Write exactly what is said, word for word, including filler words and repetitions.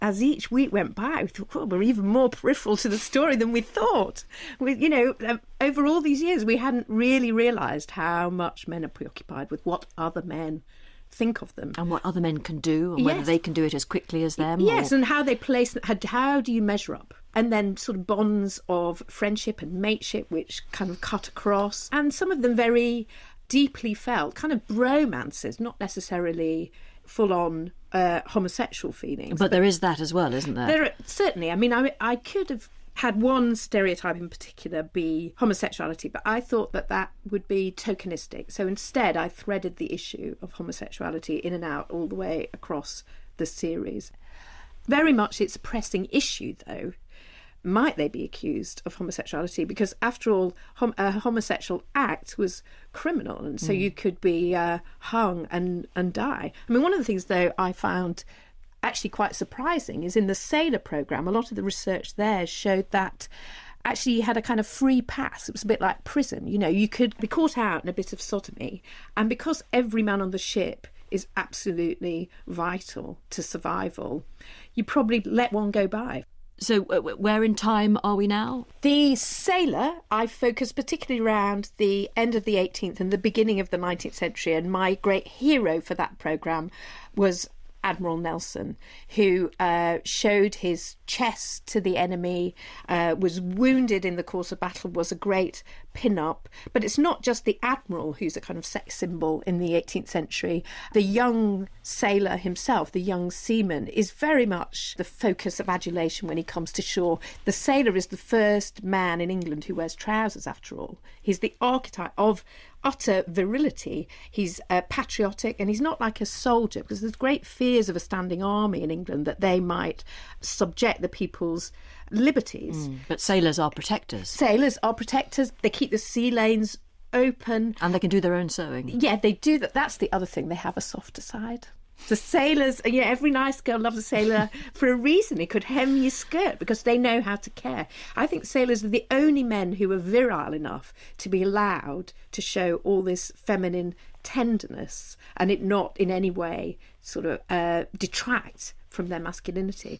as each week went by, we thought, well, we're even more peripheral to the story than we thought. We, you know, um, over all these years, we hadn't really realised how much men are preoccupied with what other men think of them. And what other men can do, and whether yes. they can do it as quickly as them. Yes, or... and how they place, how, how do you measure up? And then sort of bonds of friendship and mateship, which kind of cut across. And some of them very deeply felt, kind of bromances, not necessarily full-on uh, homosexual feelings. But, but there is that as well, isn't there? There are, certainly. I mean, I, I could have had one stereotype in particular be homosexuality, but I thought that that would be tokenistic. So instead, I threaded the issue of homosexuality in and out all the way across the series. Very much it's a pressing issue, though. Might they be accused of homosexuality? Because after all, hom- a homosexual act was criminal, and so mm. you could be uh, hung and, and die. I mean, one of the things, though, I found actually quite surprising is in the Sailor programme, a lot of the research there showed that actually you had a kind of free pass. It was a bit like prison. You know, you could be caught out in a bit of sodomy, and because every man on the ship is absolutely vital to survival, you probably let one go by. So uh, where in time are we now? The Sailor, I focused particularly around the end of the eighteenth and the beginning of the nineteenth century, and my great hero for that programme was Admiral Nelson, who uh, showed his chest to the enemy, uh, was wounded in the course of battle, was a great pin-up. But it's not just the Admiral who's a kind of sex symbol in the eighteenth century. The young sailor himself, the young seaman, is very much the focus of adulation when he comes to shore. The sailor is the first man in England who wears trousers, after all. He's the archetype of utter virility. He's uh, patriotic, and he's not like a soldier, because there's great fears of a standing army in England that they might subject the people's liberties. Mm, but sailors are protectors. Sailors are protectors. They keep the sea lanes open. And they can do their own sewing. Yeah, they do that. That's the other thing. They have a softer side. The sailors, yeah, every nice girl loves a sailor for a reason. He could hem your skirt because they know how to care. I think sailors are the only men who are virile enough to be allowed to show all this feminine tenderness and it not in any way sort of uh, detract from their masculinity.